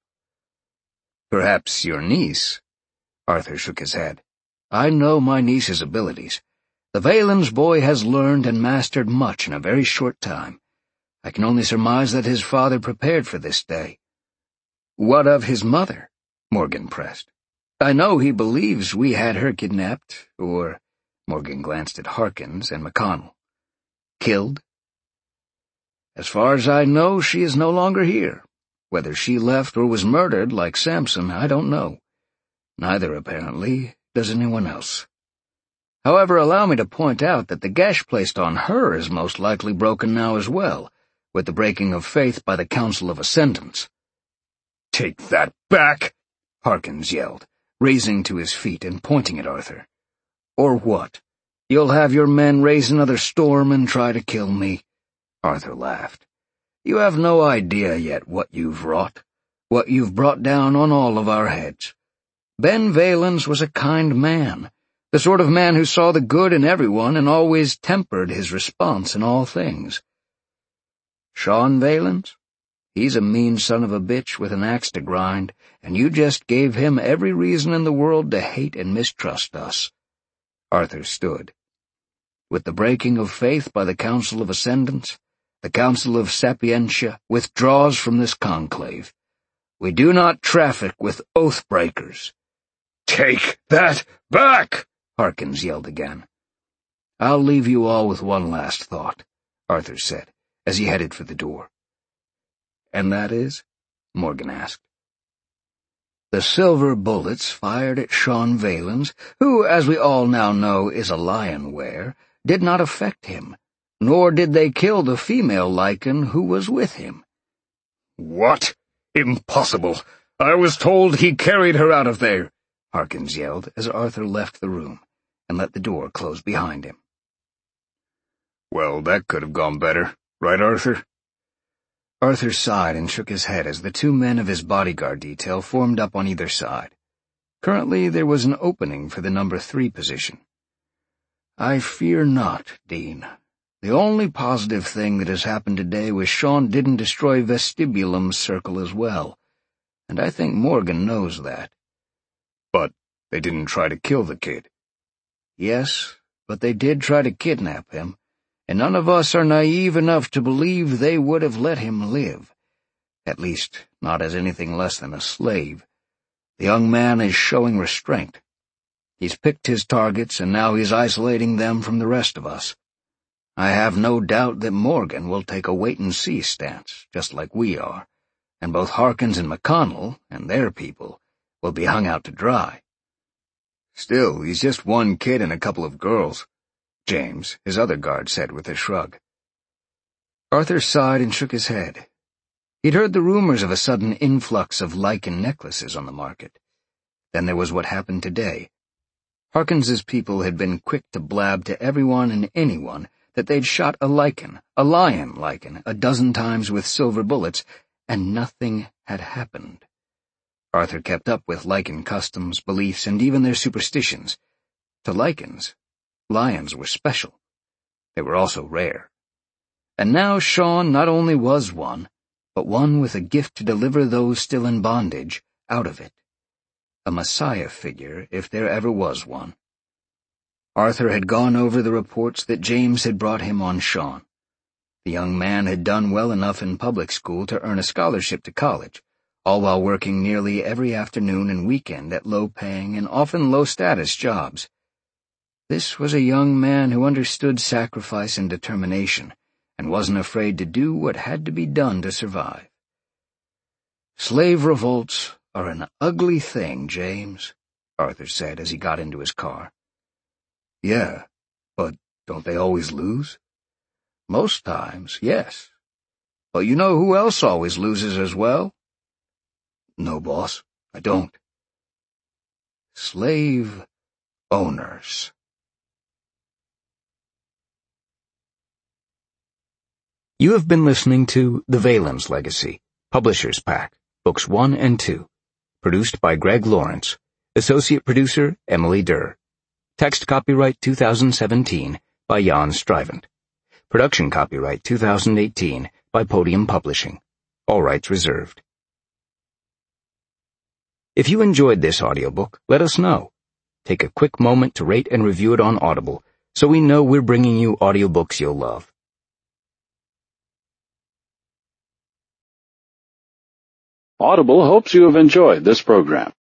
Perhaps your niece? Arthur shook his head. I know my niece's abilities. The Valens boy has learned and mastered much in a very short time. I can only surmise that his father prepared for this day. What of his mother? Morgan pressed. I know he believes we had her kidnapped, or... Morgan glanced at Harkins and McConnell. Killed? As far as I know, she is no longer here. Whether she left or was murdered like Samson, I don't know. Neither, apparently, does anyone else. However, allow me to point out that the gash placed on her is most likely broken now as well, with the breaking of faith by the Council of Ascendants. Take that back! Harkins yelled, raising to his feet and pointing at Arthur. Or what? You'll have your men raise another storm and try to kill me? Arthur laughed. You have no idea yet what you've wrought, what you've brought down on all of our heads. Ben Valens was a kind man, the sort of man who saw the good in everyone and always tempered his response in all things. Sean Valens? He's a mean son of a bitch with an axe to grind, and you just gave him every reason in the world to hate and mistrust us. Arthur stood. With the breaking of faith by the Council of Ascendants, the Council of Sapientia withdraws from this conclave. We do not traffic with oath-breakers. Take that back! Harkins yelled again. I'll leave you all with one last thought, Arthur said, as he headed for the door. And that is? Morgan asked. The silver bullets fired at Sean Valens, who, as we all now know, is a lion-wearer, did not affect him, nor did they kill the female lichen who was with him. What? Impossible! I was told he carried her out of there, Harkins yelled as Arthur left the room and let the door close behind him. Well, that could have gone better, right, Arthur? Arthur sighed and shook his head as the two men of his bodyguard detail formed up on either side. Currently, there was an opening for the number three position. I fear not, Dean. The only positive thing that has happened today was Sean didn't destroy Vestibulum's circle as well, and I think Morgan knows that. But they didn't try to kill the kid. Yes, but they did try to kidnap him, and none of us are naive enough to believe they would have let him live. At least, not as anything less than a slave. The young man is showing restraint. He's picked his targets, and now he's isolating them from the rest of us. I have no doubt that Morgan will take a wait-and-see stance, just like we are, and both Harkins and McConnell, and their people, will be hung out to dry. Still, he's just one kid and a couple of girls, James, his other guard, said with a shrug. Arthur sighed and shook his head. He'd heard the rumors of a sudden influx of lichen necklaces on the market. Then there was what happened today. Harkins's people had been quick to blab to everyone and anyone that they'd shot a lichen, a lion lichen, a dozen times with silver bullets, and nothing had happened. Arthur kept up with lichen customs, beliefs, and even their superstitions. To lichens, lions were special. They were also rare. And now Sean not only was one, but one with a gift to deliver those still in bondage out of it. A messiah figure, if there ever was one. Arthur had gone over the reports that James had brought him on Sean. The young man had done well enough in public school to earn a scholarship to college, all while working nearly every afternoon and weekend at low-paying and often low-status jobs. This was a young man who understood sacrifice and determination, and wasn't afraid to do what had to be done to survive. "Slave revolts are an ugly thing, James," Arthur said as he got into his car. "Yeah, but don't they always lose?" "Most times, yes. But you know who else always loses as well?" "No, boss, I don't." "Slave owners." You have been listening to The Valens Legacy, Publisher's Pack, Books one and two, produced by Greg Lawrence, Associate Producer Emily Durr. Text copyright two thousand seventeen by Jan Strivent. Production copyright two thousand eighteen by Podium Publishing. All rights reserved. If you enjoyed this audiobook, let us know. Take a quick moment to rate and review it on Audible so we know we're bringing you audiobooks you'll love. Audible hopes you have enjoyed this program.